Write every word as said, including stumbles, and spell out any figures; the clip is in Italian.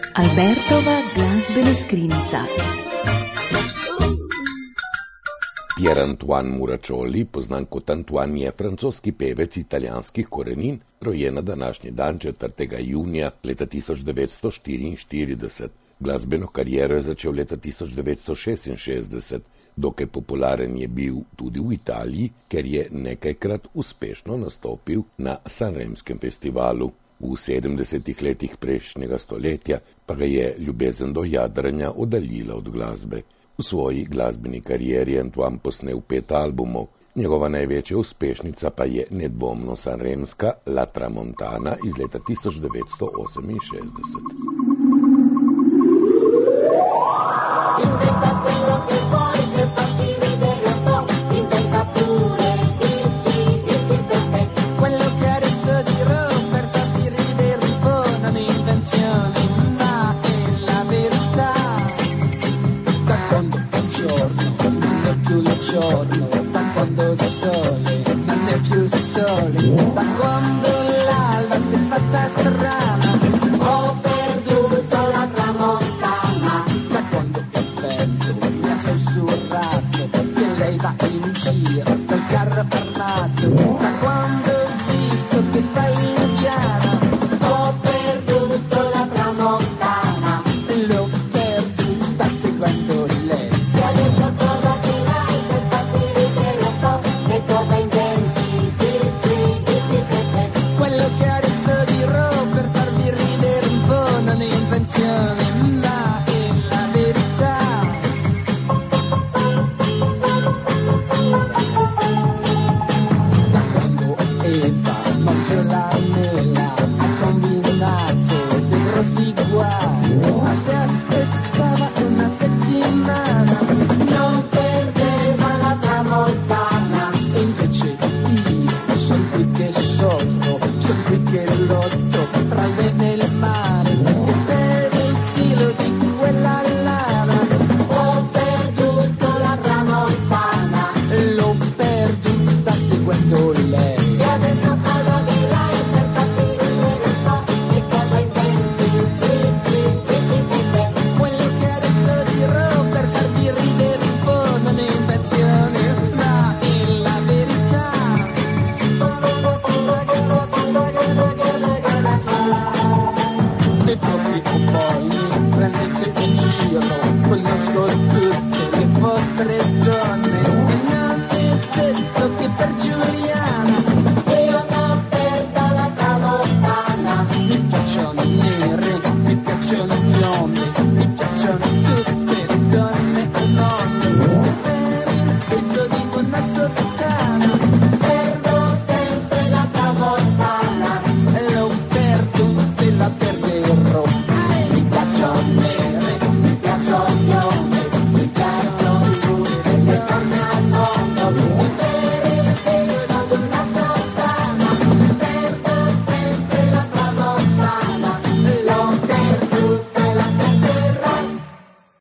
Albertova glazbena skrinjica. Pier-Antoine Muracioli, poznan kot Antoine, je francoski pevec italijanskih korenin, rojen na današnji dan četrtega junija leta tisoč devetsto štiriinštirideset. Glasbeno kariero je začel leta tisoč devetsto šestinšestdeset, dokaj popularen je bil tudi v Italiji, ker je nekajkrat uspešno nastopil na Sanremskem festivalu. V sedemdesetih letih prejšnjega stoletja pa ga je ljubezen do jadranja oddaljila od glasbe. V svoji glasbeni karieri je Antoine posnel pet albumov, njegova največja uspešnica pa je nedvomno sanremska La Tramontana iz leta tisoč devetsto oseminšestdeset. Da quando il sole non è più sole, da quando l'alba si è fatta strana, ho perduto la tramontana, da quando il vento mi ha sussurrato che lei va in giro col carro armato, da quando ho visto che fai